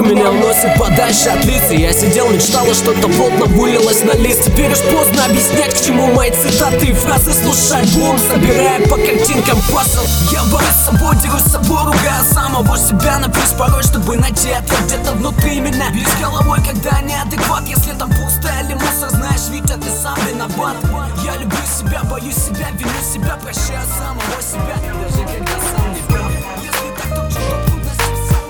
меня уносит подальше от лиц. Я сидел, мечтала, что-то плотно вылилось на лист. Теперь уж поздно объяснять, к чему мои цитаты и фразы. Слушай альбом, собирая по картинкам пазл. Я борюсь с собой, дерусь с собой, ругая самого себя. Напьюсь порой, чтобы найти ответ где-то внутри меня. Бьюсь головой, когда неадекват. Если там пусто или мусор, знаешь, Витя, ты сам виноват. Я люблю себя, боюсь себя, виню себя, прощаю самого себя, даже когда сам не прав. Если так, то что-то трудности сам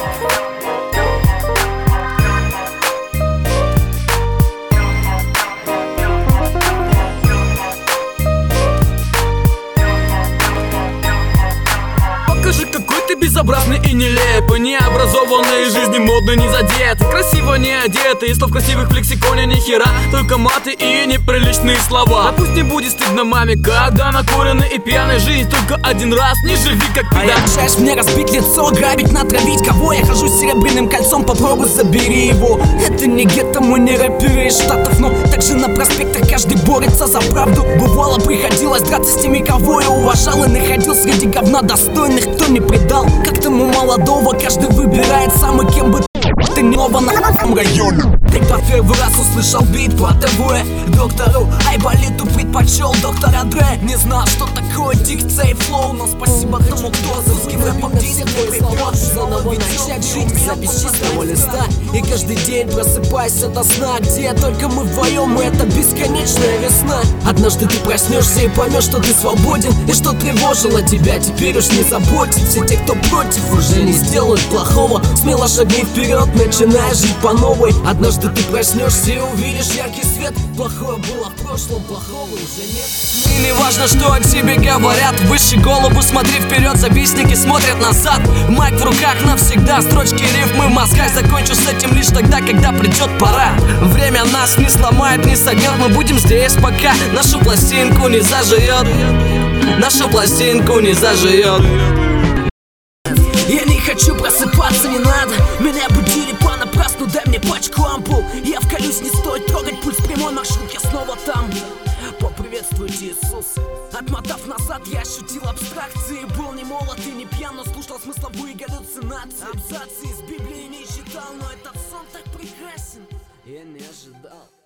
Покажи, какой ты безобразный и нелепый, необразованный, жизни модно не задет, красиво не одетый, слов красивых в лексиконе ни хера, только маты и неприличные слова. А пусть не будет стыдно маме, когда накуренный и пьяный. Жизнь только один раз, не живи как пидор. Обещаешь мне разбить лицо, грабить, натравить кого? Я хожу с серебряным кольцом, попробуй забери его. Это не гетто, мы не рэперы из Штатов, но также на проспектах каждый борется за правду. Бывало, приходилось драться с теми, кого я уважал, и находил среди говна достойных, кто не предал. Как тому молодого, каждый выбирает сам, и кем бы ты не ново на районе. Когда первый раз услышал бит по ТВ, доктору Айболиту предпочел доктора Дре. Не знал, что такое дикция и флоу, но спасибо тому, кто с русским рэпом действительно припор. Заново начать жить, запись чистого листа. И каждый день просыпайся до сна, где только мы вдвоем, и это бесконечная весна. Однажды ты проснешься и поймешь, что ты свободен, и что тревожило тебя теперь уж не заботит. Все те, кто против, уже не сделают плохого. Смело шагни вперед, начинай жить по новой. Однажды ты проснешься и увидишь яркий свет. Плохое было в прошлом, плохого уже нет. И не важно, что о тебе говорят, выше голову смотри вперед, завистники смотрят назад. Майк в руках навсегда, строчки рифмы в мозгах. Закончу с этим лишь тогда, когда придет пора. Время нас не сломает, не согнет, мы будем здесь пока нашу пластинку не заживет. Нашу пластинку не заживет. Я не хочу просыпаться, не надо. Меня будили понапрасну, дай мне пачку ампул. Я вколюсь, не стоит трогать пульс, прямой маршрут, я снова там. Поприветствуйте, Иисус. Отмотав назад, я ощутил абстракции. Был не молод и не пьян, но слушал смысловые галлюцинации. Абзацы из Библии не читал, но этот сон так прекрасен. Я не ожидал.